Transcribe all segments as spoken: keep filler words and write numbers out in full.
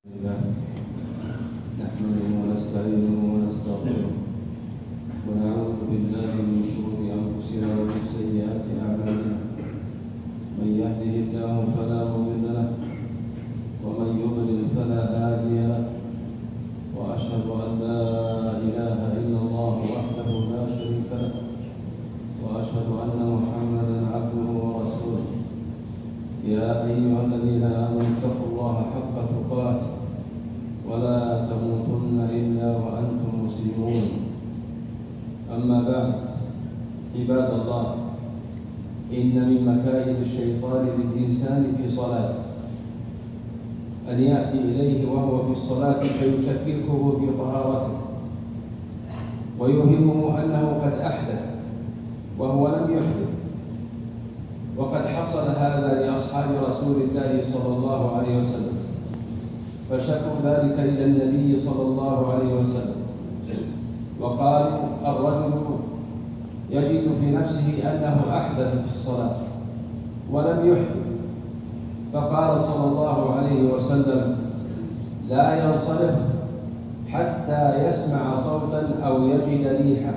الله نحمده ونستعينه ونستغفره ونعوذ بالله من شرور انفسنا ومن سيئات اعمالنا من يهده الله فلا مضل له ومن يضلل فلا هادي له واشهد ان لا اله الا الله وحده لا شريك له واشهد ان محمدا عبده ورسوله يا ايها الذين امنوا اتقوا الله حق تقاته ولا تموتن إلا وأنتم مسلمون. أما بعد، عباد الله، إن من مكائد الشيطان للإنسان في صلاته أن يأتي إليه وهو في الصلاة فيشككه في طهارته ويوهمه أنه قد أحدث وهو لم يحدث. وقد حصل هذا لأصحاب رسول الله صلى الله عليه وسلم، فشكوا ذلك إلى النبي صلى الله عليه وسلم وقالوا الرجل يجد في نفسه أنه أحدث في الصلاة ولم يحدث، فقال صلى الله عليه وسلم لا ينصرف حتى يسمع صوتا أو يجد ريحا.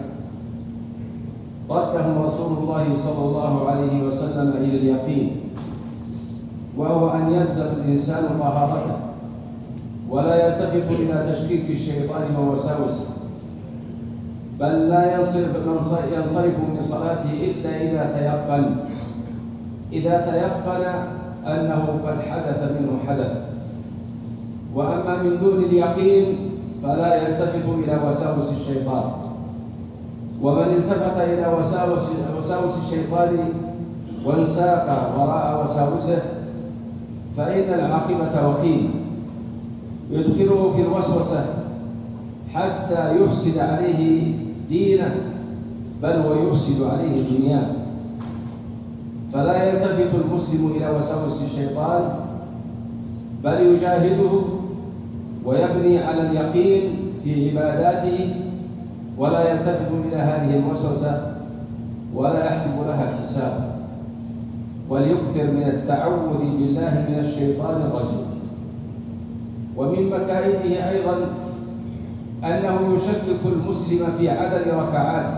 رده رسول الله صلى الله عليه وسلم إلى اليقين، وهو أن يلزم الإنسان طهارته ولا يلتفت إلى تشكيك الشيطان ووساوسه، بل لا ينصرف ينصرف من صلاته إلا إذا تيقن إذا تيقن أنه قد حدث منه حدث. وأما من دون اليقين فلا يلتفت إلى وساوس الشيطان. ومن التفت إلى وساوس وساوس الشيطان وانساق وراء وساوسه فإن العاقبة وخيمة، يدخله في الوسوسة حتى يفسد عليه دينه بل ويفسد عليه دنياه. فلا يلتفت المسلم إلى وساوس الشيطان، بل يجاهده ويبني على اليقين في عباداته، ولا يلتفت إلى هذه الوسوسة ولا يحسب لها حساب، وليكثر من التعوذ بالله من الشيطان الرجيم. ومن مكائده أيضا أنه يشكك المسلم في عدد ركعاته،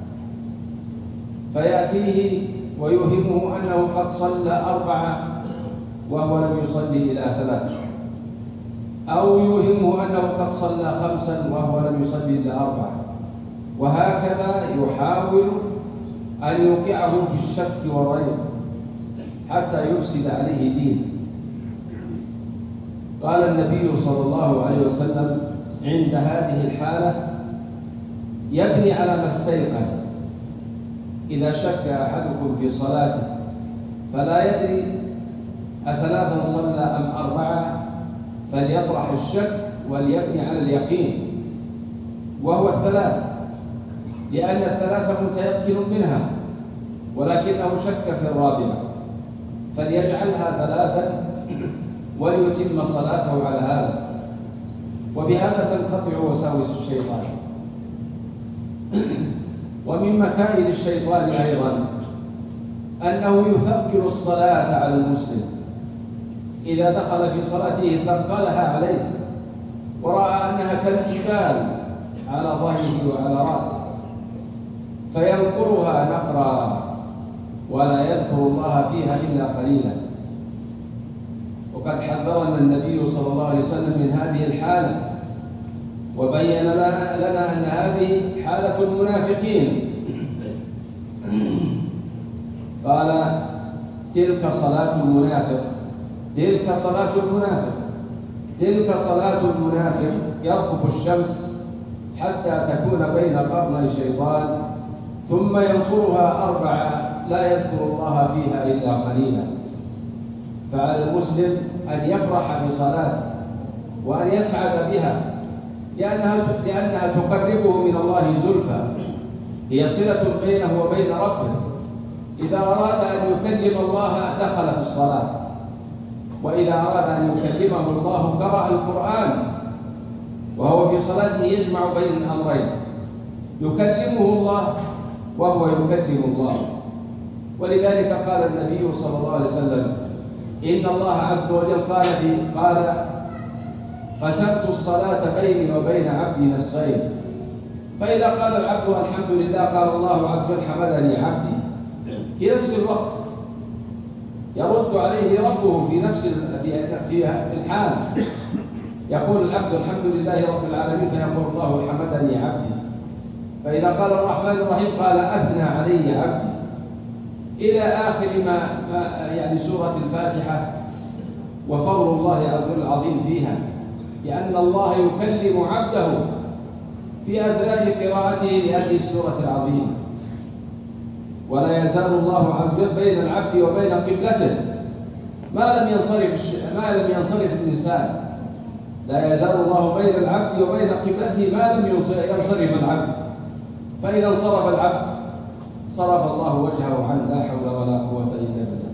فيأتيه ويوهمه أنه قد صلى أربعة وهو لم يصلي إلى ثلاث، أو يوهمه أنه قد صلى خمسا وهو لم يصلي إلى أربعة، وهكذا يحاول أن يوقعه في الشك والريب حتى يفسد عليه دينه. قال النبي صلى الله عليه وسلم عند هذه الحالة يبني على ما استيقن. إذا شك أحدكم في صلاته فلا يدري أثلاثا صلى أم أربعة فليطرح الشك وليبني على اليقين وهو الثلاث، لأن الثلاثة متيقن منها ولكنه شك في الرابعة، فليجعلها ثلاثا وليتم صلاته على هذا، وبهذا تنقطع وساوس الشيطان. ومن مكائد الشيطان أيضا أنه يثقل الصلاة على المسلم. إذا دخل في صلاته ثقلها عليه ورأى أنها كالجبال على ظهره وعلى رأسه، فينقرها نقرا ولا يذكر الله فيها إلا قليلا. وقد حذرنا النبي صلى الله عليه وسلم من هذه الحالة، وبين لنا أن هذه حالة المنافقين. قال تلك صلاة المنافق تلك صلاة المنافق تلك صلاة المنافق يرقب الشمس حتى تكون بين قرني شيطان ثم ينقرها أربعة لا يذكر الله فيها إلا قليلا. فعلى المسلم أن يفرح بصلاته وأن يسعد بها، لأنها لأنها تقربه من الله زلفى، هي صلة بينه وبين ربه. إذا أراد أن يكلم الله دخل في الصلاة، وإذا أراد أن يكلمه الله قرأ القرآن، وهو في صلاته يجمع بين الأمرين، يكلمه الله وهو يكلم الله. ولذلك قال النبي صلى الله عليه وسلم إن الله عز وجل قال في قال قسمت الصلاة بيني وبين عبدي نصفين، فإذا قال العبد الحمد لله قال الله عز وجل حمدني عبدي، في نفس الوقت يرد عليه ربه في نفس في في في الحال، يقول العبد الحمد لله رب العالمين فيقول الله حمدني عبدي، فإذا قال الرحمن الرحيم قال أثنى علي عبدي، إلى آخر ما, ما يعني سورة الفاتحة وفضل الله عز وجل العظيم فيها، لأن الله يكلم عبده في أثناء قراءته لهذه السورة العظيمة. ولا يزال الله عز وجل بين العبد وبين قبلته ما لم ينصرف ما لم ينصرف الإنسان، لا يزال الله بين العبد وبين قبلته ما لم ينصرف العبد، فإذا انصرف العبد صرف الله وجهه عنه، لا حول ولا قوة إلا بالله.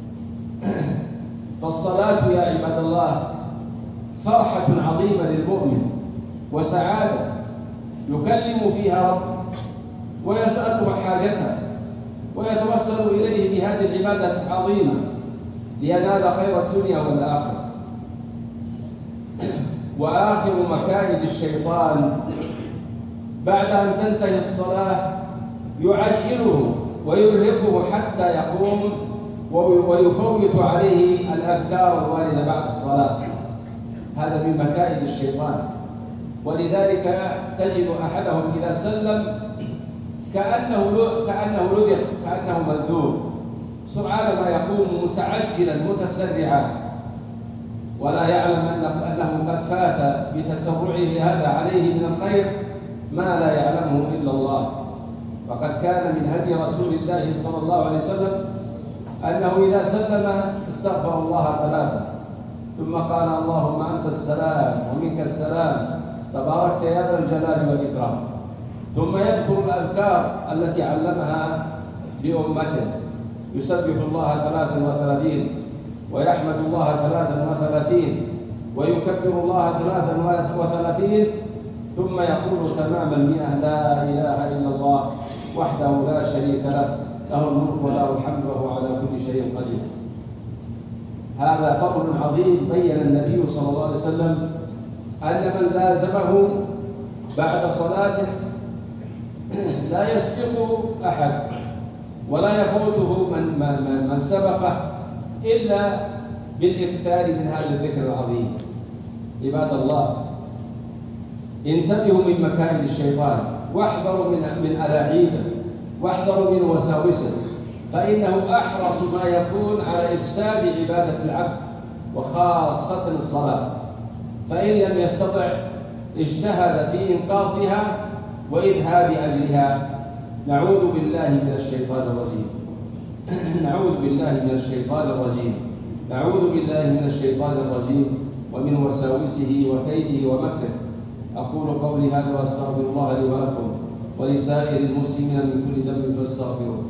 فالصلاة يا عباد الله فرحة عظيمة للمؤمن وسعادة يكلم فيها رب ويسأله حاجته ويتوسل إليه بهذه العبادة العظيمة لينال خير الدنيا والآخرة. وآخر مكائد الشيطان بعد أن تنتهي الصلاة يعجله ويرهقه حتى يقوم ويفوت عليه الأذكار الواردة بعد الصلاة، هذا من مكائد الشيطان. ولذلك تجد أحدهم إذا سلم كأنه كأنه لدغ كأنه ملدوغ، سرعان ما يقوم متعجلا متسرعا، ولا يعلم أنه قد فات بتسرعه هذا عليه من الخير ما لا يعلمه إلا الله. فقد كان من هدي رسول الله صلى الله عليه وسلم أنه إذا سلم استغفر الله ثلاثة ثم قال اللهم أنت السلام ومنك السلام تباركت يا ذا الجلال والإكرام، ثم يذكر الأذكار التي علمها لأمته، يسبح الله ثلاثا وثلاثين ويحمد الله ثلاثا وثلاثين ويكبر الله ثلاثا وثلاثين، ثم يقول تمام المئة لا إله إلا الله وحده لا شريك له له الملك وله الحمد وهو على كل شيء قدير. هذا فضل عظيم بين النبي صلى الله عليه وسلم أن من لازمه بعد صلاته لا يسبق أحد ولا يفوته من, من, من سبقه إلا بالإكثار من هذا الذكر العظيم. عباد الله انتبهوا من مكائد الشيطان واحذروا من من ألاعيبه واحذروا من وساوسه، فإنه أحرص ما يكون على إفساد عبادة العبد وخاصة الصلاة، فإن لم يستطع اجتهد في إنقاصها وإذهاب أجلها. نعوذ بالله من الشيطان الرجيم نعوذ بالله من الشيطان الرجيم نعوذ بالله من الشيطان الرجيم ومن وساوسه وكيده ومكره. أقول قولي هذا وأستغفر الله لي ولكم ولسائر المسلمين من كل ذنب فاستغفروه.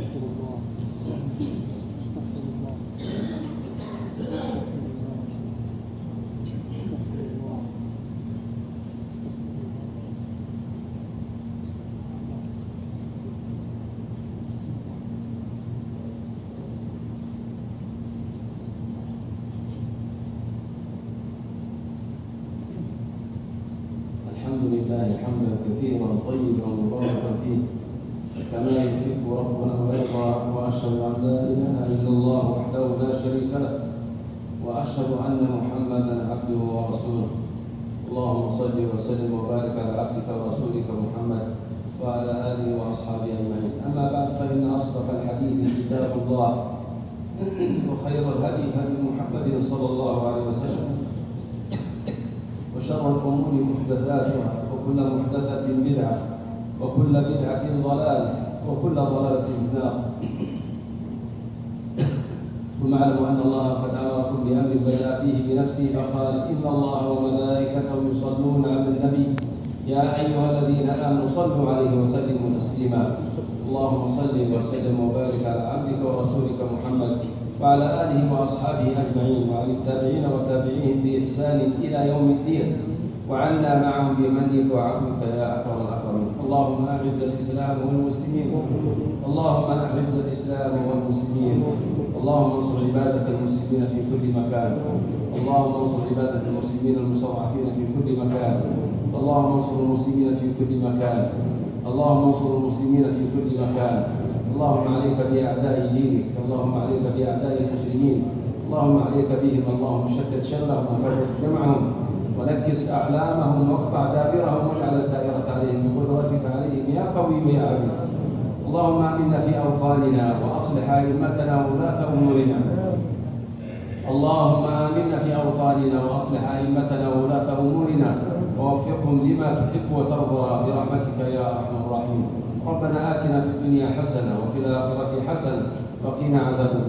الحمد لله حمدا كثيرا طيبا مباركا فيه كما يحب ربنا ويرضى، واشهد ان لا اله الا الله وحده لا شريك له، واشهد ان محمدا عبده ورسوله. اللهم صل وسلم وبارك على عبدك ورسولك محمد وعلى اله واصحابه اجمعين. اما بعد، فان اصدق الحديث كتاب الله وخير الهدي هدي محمد صلى الله عليه وسلم، وشر الأمور محدثاتها وكل محدثة بدعة وكل بدعة ضلالة وكل ضلالة في النار. ثم اعلموا أن الله قد أمركم بأمر بدأ فيه بنفسه فقال إن الله وملائكته يصلون على النبي يا أيها الذين آمنوا صلوا عليه وسلموا تسليما. اللهم صل وسلم وبارك على عبدك ورسولك محمد وعلى آله وأصحابه أجمعين، وعلى التابعين وتابعيهم بإحسان إلى يوم الدين. وعنا معهم بمنك وعفوك يا أكرم الأكرمين. اللهم أعز الإسلام والمسلمين اللهم أعز الإسلام والمسلمين اللهم انصر عبادك المسلمين في كل مكان اللهم انصر عبادك المسلمين المستضعفين في كل مكان اللهم انصر المسلمين في كل مكان اللهم انصر المسلمين في كل مكان. اللهم عليك بأعداء دينك اللهم عليك بأعداء المسلمين اللهم عليك بهم اللهم شتت شملهم وفرق جمعهم ونكس أعلامهم واقطع دابرهم واجعل الدائرة عليهم بقدرتك عليهم يا قوي يا عزيز. اللهم آمنا في أوطاننا وأصلح أئمتنا وولاة أمورنا. اللهم آمنا في أوطاننا وأصلح أئمتنا وولاة أمورنا ووفقهم لما تحب وترضى برحمتك يا أرحم الراحمين. ربنا آتنا في الدنيا حسنة وفي الآخرة حسنة وقنا عذاب النار.